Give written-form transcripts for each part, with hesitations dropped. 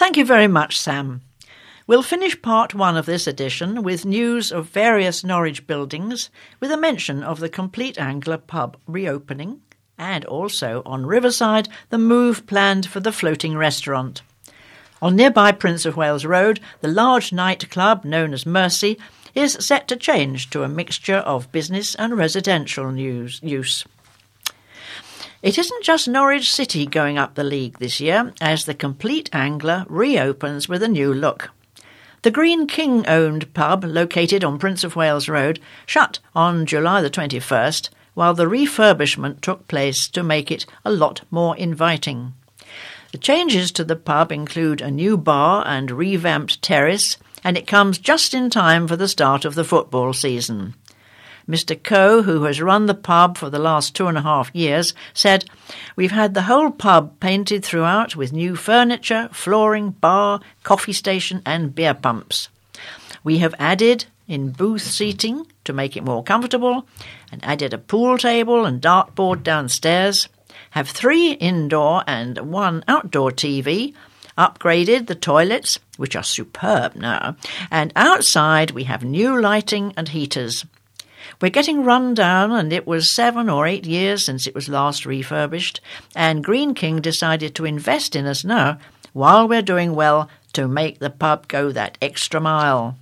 Thank you very much, Sam. We'll finish part one of this edition with news of various Norwich buildings, with a mention of the Complete Angler pub reopening, and also on Riverside, the move planned for the floating restaurant. On nearby Prince of Wales Road, the large nightclub known as Mercy is set to change to a mixture of business and residential use. It isn't just Norwich City going up the league this year, as the Complete Angler reopens with a new look. The Green King-owned pub, located on Prince of Wales Road, shut on July the 21st, while the refurbishment took place to make it a lot more inviting. The changes to the pub include a new bar and revamped terrace, and it comes just in time for the start of the football season. Mr. Coe, who has run the pub for the last 2.5 years, said, "We've had the whole pub painted throughout with new furniture, flooring, bar, coffee station and beer pumps. We have added in booth seating to make it more comfortable, and added a pool table and dartboard downstairs, have 3 indoor and 1 outdoor TV, upgraded the toilets, which are superb now, and outside we have new lighting and heaters. We're getting run down, and it was 7 or 8 years since it was last refurbished, and Green King decided to invest in us now, while we're doing well, to make the pub go that extra mile."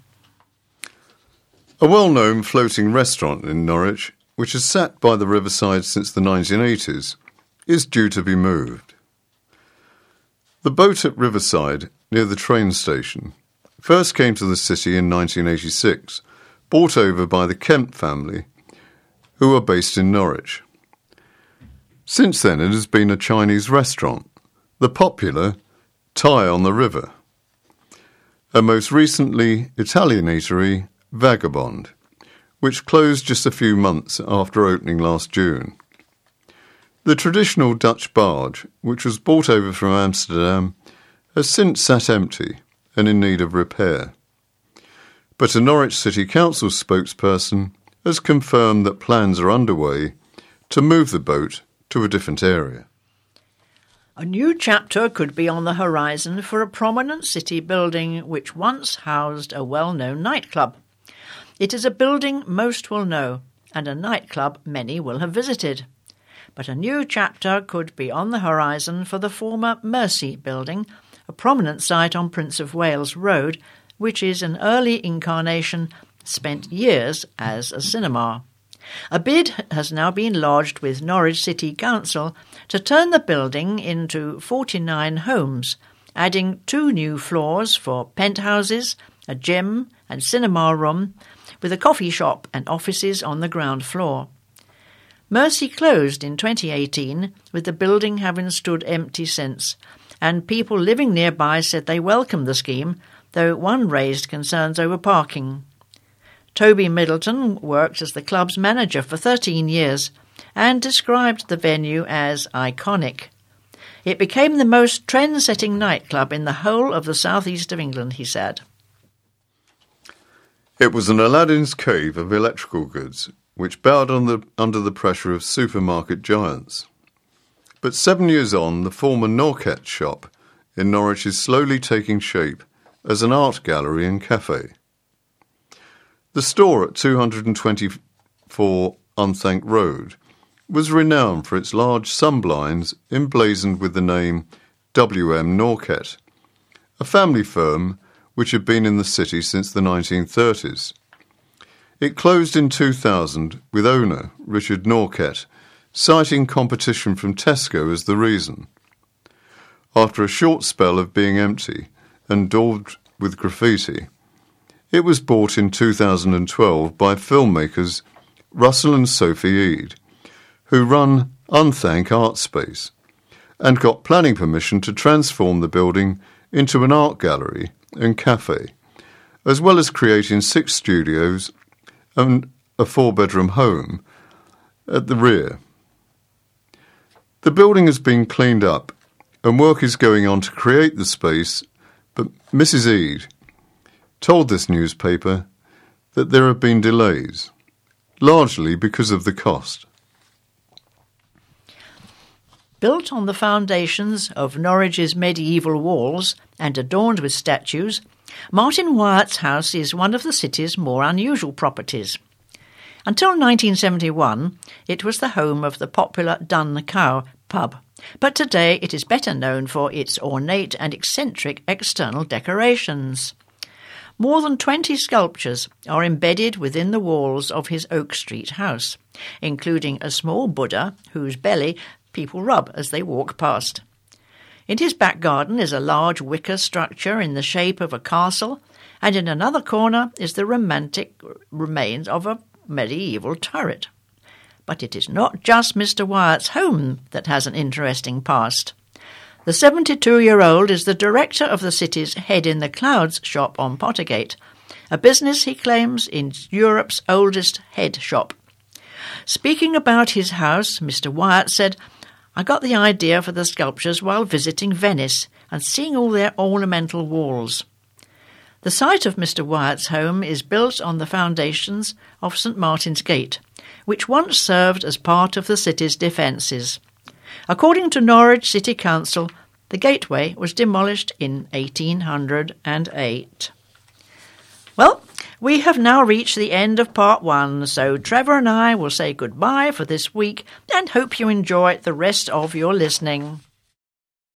A well-known floating restaurant in Norwich, which has sat by the riverside since the 1980s, is due to be moved. The boat at Riverside, near the train station, first came to the city in 1986, bought over by the Kemp family, who are based in Norwich. Since then it has been a Chinese restaurant, the popular Thai on the River, and most recently Italian eatery Vagabond, which closed just a few months after opening last June. The traditional Dutch barge, which was brought over from Amsterdam, has since sat empty and in need of repair. But a Norwich City Council spokesperson has confirmed that plans are underway to move the boat to a different area. A new chapter could be on the horizon for a prominent city building which once housed a well-known nightclub. It is a building most will know, and a nightclub many will have visited. But a new chapter could be on the horizon for the former Mercy building, a prominent site on Prince of Wales Road, which is an early incarnation, spent years as a cinema. A bid has now been lodged with Norwich City Council to turn the building into 49 homes, adding 2 new floors for penthouses, a gym and cinema room, with a coffee shop and offices on the ground floor. Mercy closed in 2018, with the building having stood empty since, and people living nearby said they welcomed the scheme, though one raised concerns over parking. Toby Middleton worked as the club's manager for 13 years and described the venue as iconic. It became the most trend-setting nightclub in the whole of the southeast of England, he said. It was an Aladdin's cave of electrical goods, which bowed under the pressure of supermarket giants. But 7 years on, the former Norket shop in Norwich is slowly taking shape as an art gallery and cafe. The store at 224 Unthank Road was renowned for its large sunblinds emblazoned with the name W.M. Norket, a family firm which had been in the city since the 1930s. It closed in 2000 with owner Richard Norket citing competition from Tesco as the reason. After a short spell of being empty and daubed with graffiti, it was bought in 2012 by filmmakers Russell and Sophie Eade, who run Unthank Art Space, and got planning permission to transform the building into an art gallery and cafe, as well as creating 6 studios and a 4-bedroom home at the rear. The building has been cleaned up and work is going on to create the space, but Mrs. Eade told this newspaper that there have been delays, largely because of the cost. Built on the foundations of Norwich's medieval walls and adorned with statues, Martin Wyatt's house is one of the city's more unusual properties. Until 1971, it was the home of the popular Dun Cow pub, but today it is better known for its ornate and eccentric external decorations. More than 20 sculptures are embedded within the walls of his Oak Street house, including a small Buddha whose belly people rub as they walk past. In his back garden is a large wicker structure in the shape of a castle, and in another corner is the romantic remains of a medieval turret. But it is not just Mr. Wyatt's home that has an interesting past. The 72-year-old is the director of the city's Head in the Clouds shop on Pottergate, a business he claims is Europe's oldest head shop. Speaking about his house, Mr. Wyatt said, "I got the idea for the sculptures while visiting Venice and seeing all their ornamental walls." The site of Mr. Wyatt's home is built on the foundations of St. Martin's Gate, which once served as part of the city's defences. According to Norwich City Council, the gateway was demolished in 1808. Well, we have now reached the end of part 1, so Trevor and I will say goodbye for this week and hope you enjoy the rest of your listening.